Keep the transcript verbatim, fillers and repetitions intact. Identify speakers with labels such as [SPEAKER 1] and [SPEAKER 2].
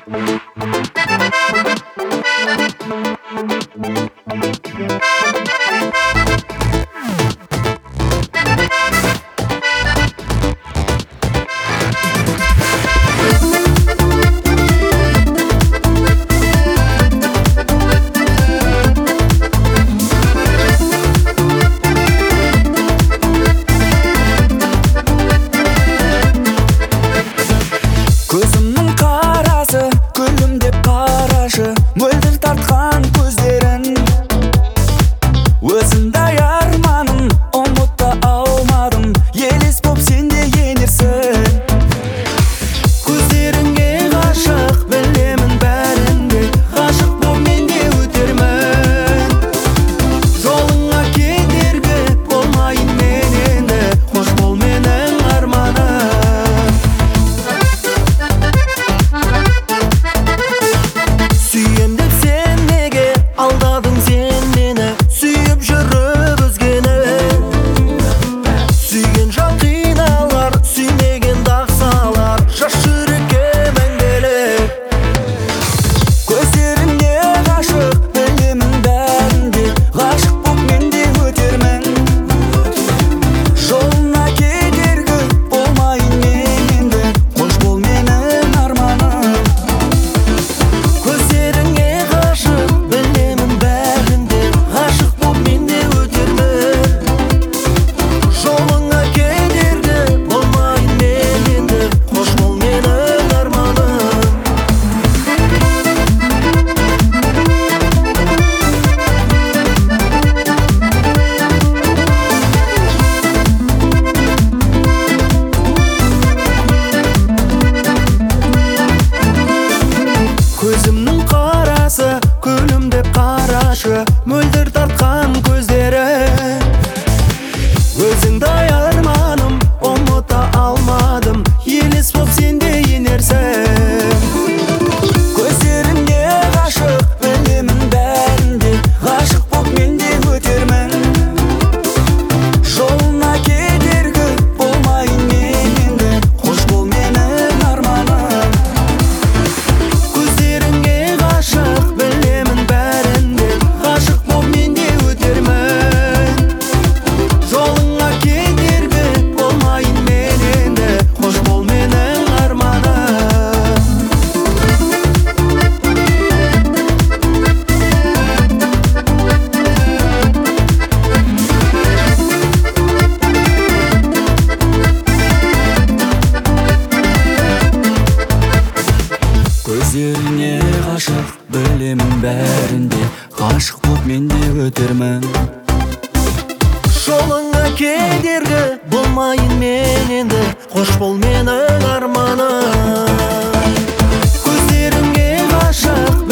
[SPEAKER 1] Көзімнің қарасы күлімдеп қарашы, мөлдір тартқан көздерін. Өзіңдей арманым ұмыта алмадым, елес боп сенде енерсің. Көздеріңе ғашық, білемін бәрінде, ғашық боп менде өтермін. Жолыңа кедергі болмайын мен енді, қош бол менің арманым. Сүйем деп сен неге алдадың сен мені, сүйіп жүріп өзгені. Сүйген жан қиналар, сүймеген дақ салар, жас жүрекке мәңгілік. Көздеріңе ғашық, білемін бәрінде, ғашық боп менде өтермін. Жолына кедергі болмайын мен енді, қош бол менің арманым. Көздеріңе ғашық, білемін бәрінде, ғашық боп менде өтермін. Жолыңа кедергі болмайын мен енді, қош бол менің арманым. Көзімнің қарасы күлімдеп қарашы, мөлдір тартқан көздері. Өзіңдей арманым ұмыта алмадым, елес боп сенде енерсің. Көздеріңе ғашық, білемін бәрінде, ғашық боп менде өтермін. Жолына кедергі болмайын мен енді, қош бол менің арманым. Көздеріңе ғашық, білемін бәрінде, ғашық боп менде өтермін. Жолыңа кедергі болмайын мен енді, қош бол менің арманым. Көздеріңе ғашық, білемін бәрінде, ғашық боп менде өтермін. Жолыңа кедергі болмайын мен енді, қош бол менің арманым. Көздеріңе ғашық,